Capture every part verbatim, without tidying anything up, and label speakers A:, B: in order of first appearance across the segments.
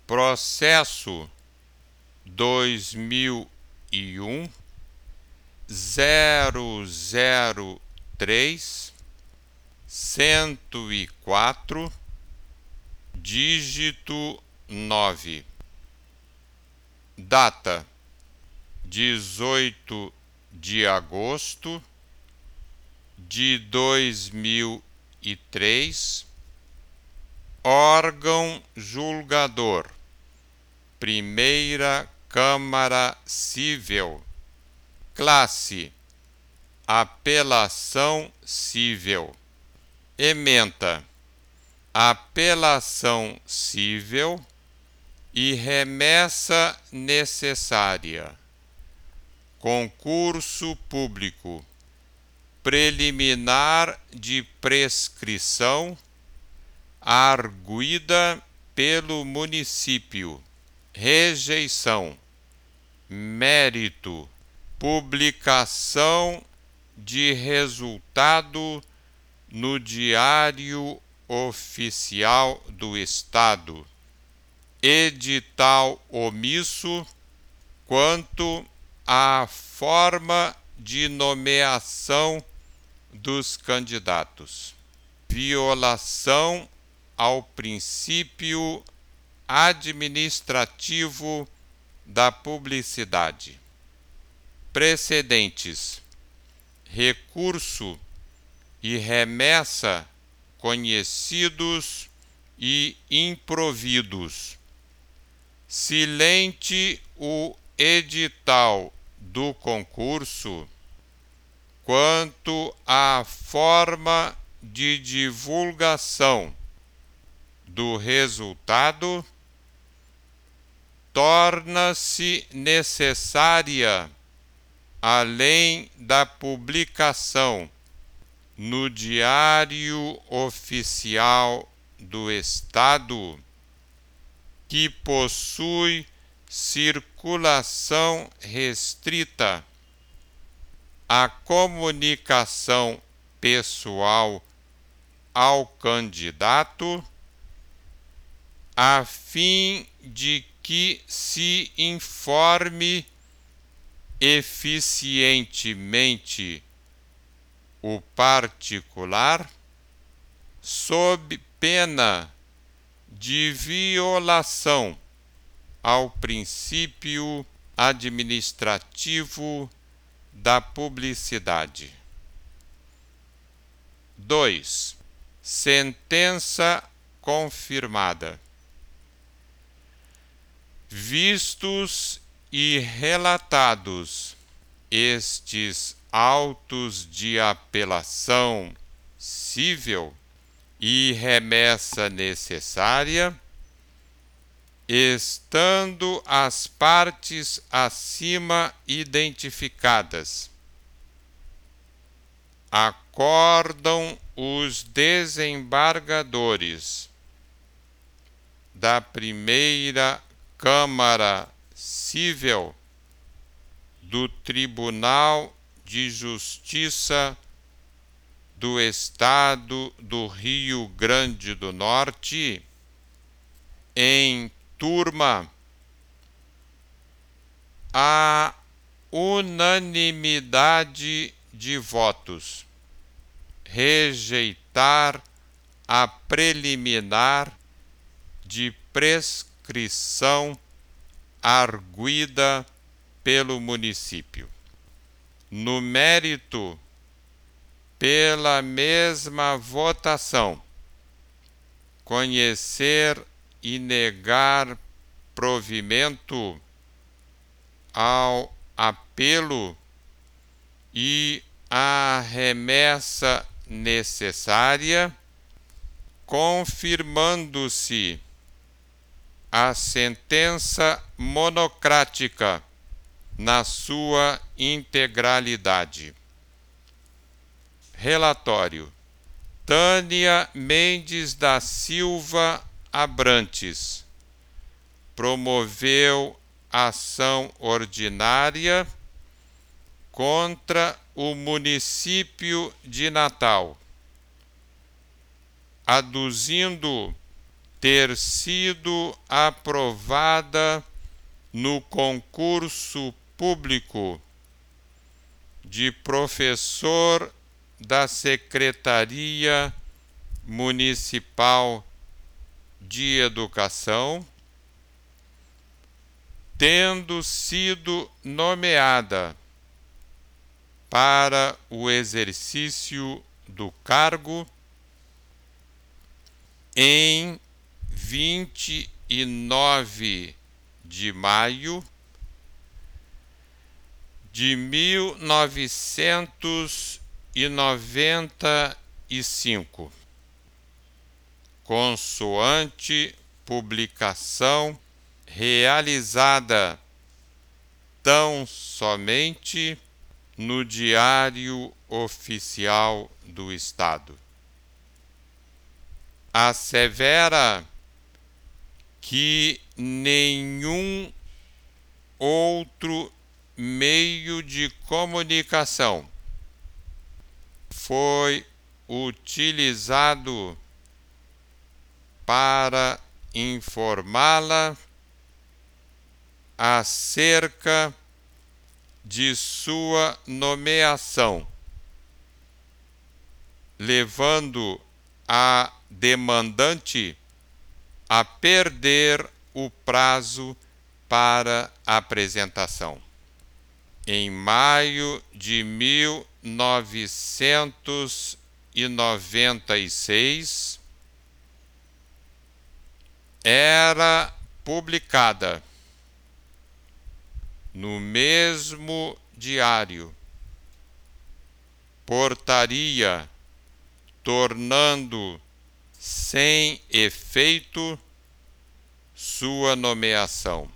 A: processo dois mil e um zero zero três cento e quatro, dígito nove. Data: dezoito de agosto de dois mil e três. Órgão julgador: Primeira Câmara Cível. Classe: apelação cível. Ementa: apelação cível e remessa necessária. Concurso público. Preliminar de prescrição arguida pelo município. Rejeição. Mérito: publicação de resultado no Diário Oficial do Estado. Edital omisso quanto à forma de nomeação dos candidatos. Violação ao princípio administrativo da publicidade. Precedentes: recurso e remessa conhecidos e improvidos. Silente o edital do concurso quanto à forma de divulgação do resultado, torna-se necessária, além da publicação no Diário Oficial do Estado, que possui circulação restrita, a comunicação pessoal ao candidato, a fim de que se informe eficientemente o particular, sob pena de violação ao princípio administrativo da publicidade. dois. Sentença confirmada. Vistos e relatados estes autos de apelação cível e remessa necessária, estando as partes acima identificadas, acordam os desembargadores da Primeira Câmara Cível do Tribunal de Justiça do Estado do Rio Grande do Norte, em turma, a unanimidade de votos, rejeitar a preliminar de prescrição arguida pelo município. No mérito, pela mesma votação, conhecer e negar provimento ao apelo e à remessa necessária, confirmando-se a sentença monocrática na sua integralidade. Relatório: Tânia Mendes da Silva Abrantes promoveu ação ordinária contra o município de Natal, aduzindo ter sido aprovada no concurso público de professor da Secretaria Municipal de Educação, tendo sido nomeada para o exercício do cargo em vinte e nove de maio de mil novecentos e noventa e cinco, consoante publicação realizada tão somente no Diário Oficial do Estado. Assevera que nenhum outro meio de comunicação foi utilizado para informá-la acerca de sua nomeação, levando a demandante a perder o prazo para apresentação. Em maio de mil novecentos e noventa e seis, era publicada no mesmo diário portaria tornando sem efeito sua nomeação.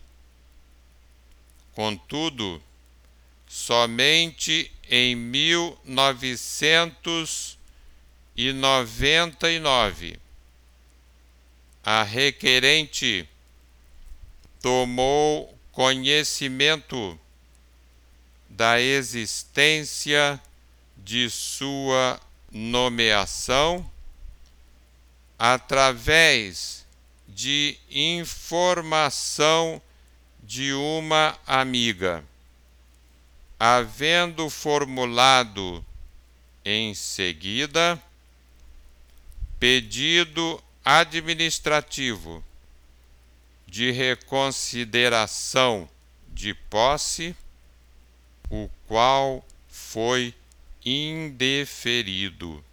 A: Contudo, somente em mil novecentos e noventa e nove, a requerente tomou conhecimento da existência de sua nomeação através de informação de uma amiga, havendo formulado em seguida pedido administrativo de reconsideração de posse, o qual foi indeferido.